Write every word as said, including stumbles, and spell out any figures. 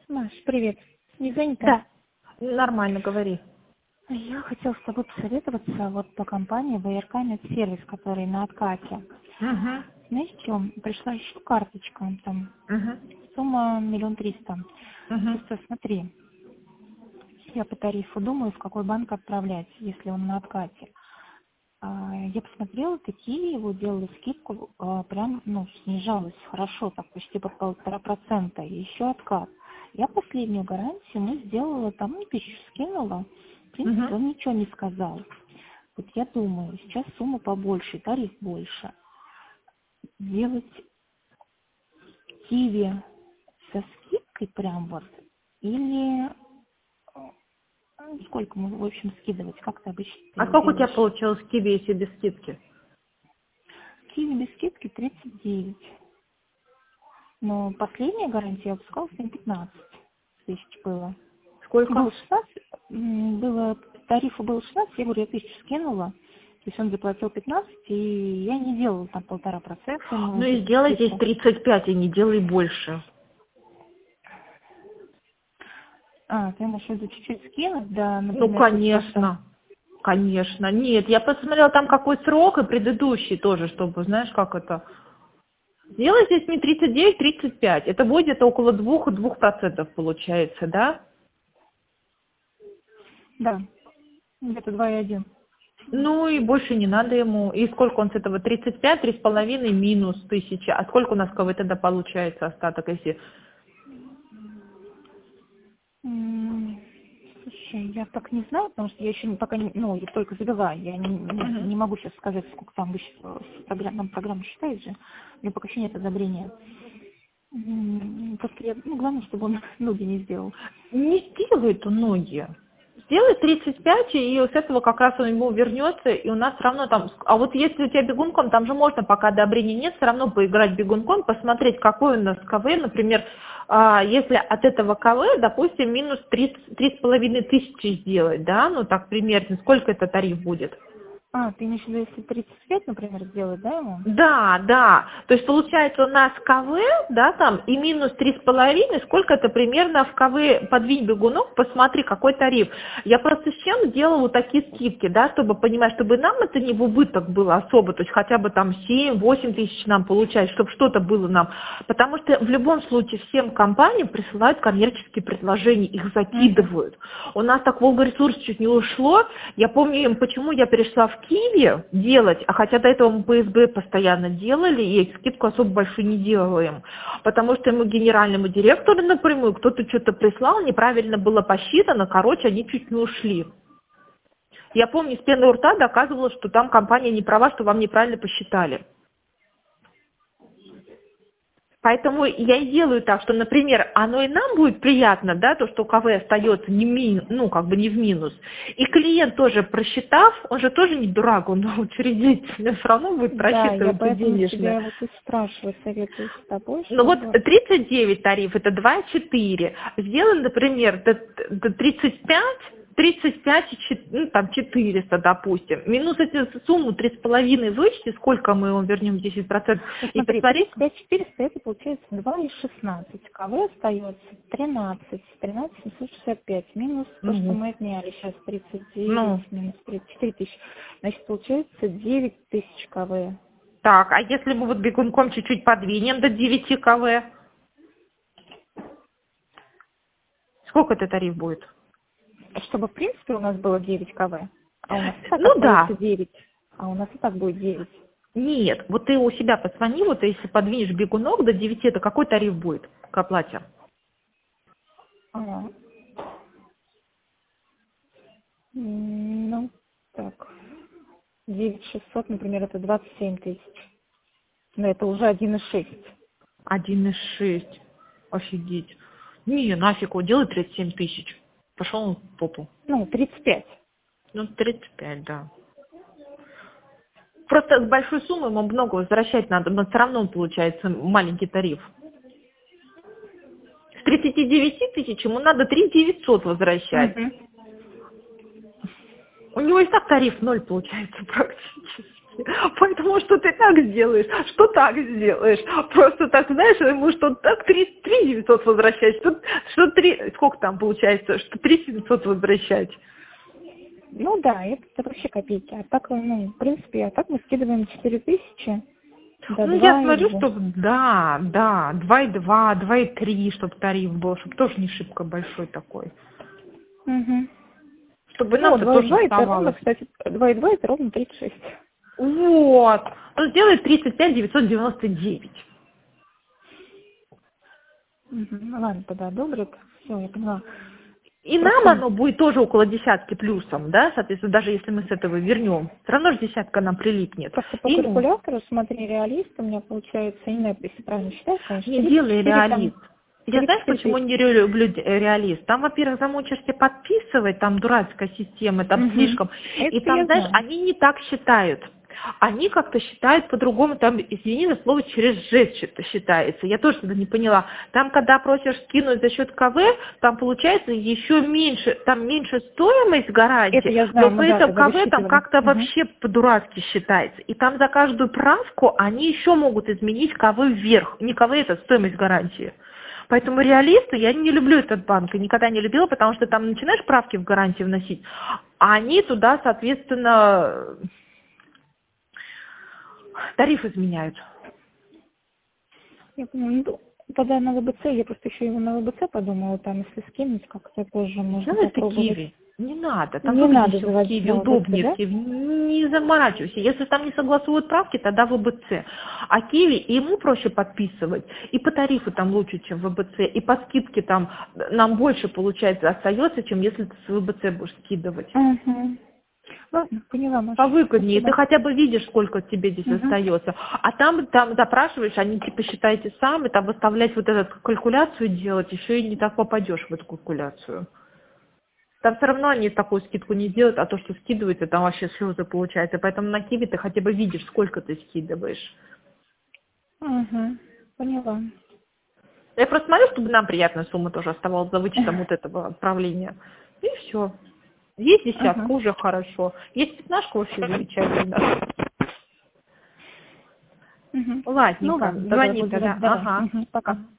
Маш, привет. Не занята? Да, нормально, говори. Я хотела с тобой посоветоваться вот по компании вэ эр ка Медсервис, который на откате. Угу, Знаешь, что? Пришла еще карточка, там угу, сумма миллион триста. угу. Просто смотри, я по тарифу думаю, в какой банк отправлять, если он на откате. А, Я посмотрела, такие его делали скидку, а, прям, ну, снижалась хорошо, так почти по полтора процента, и еще откат. Я последнюю гарантию мы сделала, там, ну, тысячу скинула, в принципе, Угу. он ничего не сказал. Вот я думаю, сейчас сумма побольше, тариф больше. Делать киви со скидкой прям вот, или э, сколько мы, в общем, скидывать, как ты обычно А это сколько у тебя делаешь? получилось в киви, если без скидки? Киви без скидки тридцать девять. Но последняя гарантия, я выпускала, с ним пятнадцать тысяч было. Сколько? Было шестнадцать, м, было, тарифу было шестнадцать, я говорю, я тысячу скинула. То есть он заплатил пятнадцать, и я не делала там полтора процента, ему Ну вот и эту сделай здесь скидку. тридцать пять, и не делай больше. А, ты имеешь в виду чуть-чуть скинуть, да, Ну, например, пусть просто... конечно. Конечно. Нет, я посмотрела там какой срок и предыдущий тоже, чтобы, знаешь, как это... Сделай здесь не тридцать девять, тридцать пять. Это будет где-то около двух-двух процентов получается, да? Да, где-то два и один. Ну и больше не надо ему. И сколько он с этого? тридцать пять, три с половиной минус тысяча. А сколько у нас КВ тогда получается остаток, если... М, Слушай, я так не знаю, потому что я еще не- пока не, ну, я только завела, я не, не, Мгм. не могу сейчас сказать, сколько там высчитывалось. Программа, нам программа считает же, у меня пока еще нет одобрения. М, Просто я, ну, главное, чтобы он ноги не сделал. Не сделает он ноги. Сделай тридцать пять, и с этого как раз он ему вернется, и у нас все равно там... А вот если у тебя бегунком, там же можно, пока одобрения нет, все равно поиграть бегунком, посмотреть, какой у нас КВ, например, а, если от этого КВ, допустим, минус три, три с половиной тысячи сделать, да, ну так примерно, сколько это тариф будет? А, ты имеешь в виду, если тридцать пять, например, сделать, да, ему? Да, да. То есть получается у нас КВ, да, там, и минус три с половиной, сколько это примерно в КВ, подвинь бегунок, посмотри, какой тариф. Я просто с чем делала вот такие скидки, да, чтобы понимать, чтобы нам это не в убыток было особо, то есть хотя бы там семь-восемь тысяч нам получать, чтобы что-то было нам. Потому что в любом случае всем компаниям присылают коммерческие предложения, их Угу. закидывают. У нас так Волга ресурс чуть не ушло. Я помню, почему я перешла в Киви делать, а хотя до этого мы по эс бэ постоянно делали, и скидку особо большую не делаем. Потому что ему генеральному директору напрямую кто-то что-то прислал, неправильно было посчитано, короче, они чуть не ушли. Я помню, с пены у рта доказывала, что там компания не права, что вам неправильно посчитали. Поэтому я и делаю так, что, например, оно и нам будет приятно, да, то, что КВ остается не ми, ну, как бы не в минус. И клиент тоже просчитав, он же тоже не дурак, он учредитель, все равно будет Да, я просчитывать и поэтому денежное. тебя вот и спрашиваю, советую с тобой, Ну вот чтобы... тридцать девять тариф, это два и четыре. Сделан, например, до, до тридцать пять, тридцать пять, и чет- ну, там четыреста, допустим. Минус эту сумму три с половиной вычти, сколько мы ему вернем десять процентов, Ну, и смотри, посмотреть. тридцать пять четыреста, это получается два и шестнадцать. КВ остается тринадцать, тринадцать семьсот шестьдесят пять. Минус то, что Ну, мы отняли сейчас, тридцать девять, ну, минус тридцать четыре тысячи. Значит, получается девять тысяч КВ. так, а если мы вот бегунком чуть-чуть подвинем до девяти КВ, сколько это тариф будет? Чтобы, в принципе, у нас было девять КВ. А у нас и так Ну остается да. девять. А у нас и так будет девять. Нет, вот ты у себя позвони, вот если подвинешь бегунок до девяти, то какой тариф будет к оплате? А, м, ну, так. девять шестьсот, например, это двадцать семь тысяч. Но это уже один и шесть. Один и шесть. Офигеть. Не, нафиг его, делай тридцать семь тысяч. Пошел он в попу. Ну, тридцать пять. Ну, тридцать пять, да. Просто с большой суммы ему много возвращать надо, но все равно получается маленький тариф. С тридцати девяти тысяч ему надо три девятьсот возвращать. Угу. У него и так тариф ноль получается практически. копейки. Поэтому что ты так сделаешь, что так сделаешь. Просто так, знаешь, ему что так три девятьсот возвращать, что, что три, сколько там получается, что три семьсот возвращать. Ну да, это, это вообще копейки. А так, ну, в принципе, а так мы скидываем четыре тысячи. Да, Ну, я два смотрю, или... что да, да, два и два, два и три, чтобы тариф был, чтобы тоже не шибко большой такой. Угу. Чтобы Ну, нам-то два и тоже два это ровно, оставалось. кстати, два и два это ровно тридцать шесть. Вот. Ну, сделай тридцать пять девятьсот девяносто девять. Угу. Ну ладно, тогда одобрят. Все, я поняла. И нам Просто, оно будет тоже около десятки плюсом, да, соответственно, даже если мы с этого вернем, все равно же десятка нам прилипнет. просто по И, ну, калькулятору, смотри, реалист у меня получается, не знаю, если правильно считать, конечно, не делай тридцать четыре там, реалист. Я знаешь, почему не люблю реалист? Там, во-первых, замучишься подписывать, там дурацкая система, там угу. слишком. И Это там, я знаешь, знаю. они не так считают. Они как-то считают по-другому, там, извини за слово, через жесть что-то считается. Я тоже тогда не поняла. Там, когда просишь скинуть за счет ка вэ, там получается еще меньше, там меньше стоимость гарантии, Это я но знаю, мы, при да, этом тогда ка вэ там высчитывали. как-то Угу. вообще по-дурацки считается. И там за каждую правку они еще могут изменить ка вэ вверх. Не ка вэ, это стоимость гарантии. Поэтому реалисты, я не люблю этот банк, и никогда не любила, потому что там начинаешь правки в гарантии вносить, а они туда, соответственно, тариф изменяют. Я поняла. Ну, тогда на вэ бэ цэ, я просто еще его на вэ бэ цэ подумала, там, если скинуть, как-то позже можно Сделай ты попробовать. Киви. Не надо, там Не выгоднее надо всего в заводить Киви, на вэ бэ цэ, удобнее в да? Киви. Не заморачивайся. Если там не согласуют правки, тогда вэ бэ цэ. А Киви, ему проще подписывать. И по тарифу там лучше, чем вэ бэ цэ. И по скидке там нам больше, получается, остается, чем если ты с вэ бэ цэ будешь скидывать. Угу. Ладно, поняла, Маша. Повыгоднее, ты Спасибо. хотя бы видишь, сколько тебе здесь Угу. остается. А там, там запрашиваешь, они типа считаете сам, и там выставлять вот эту калькуляцию делать, еще и не так попадешь в эту калькуляцию. Там все равно они такую скидку не делают, а то, что скидывают, это вообще слезы получается. Поэтому на Киви ты хотя бы видишь, сколько ты скидываешь. Угу. Поняла. Я просто смотрю, чтобы нам приятная сумма тоже оставалась за вычетом вот этого отправления. И все. Есть десятка, Угу. уже хорошо. Есть пятнашка, вообще замечательно. Угу. Ну Ладненько, ладно, тогда звони буду тогда. ждать. Давай. Ага. Угу. Пока.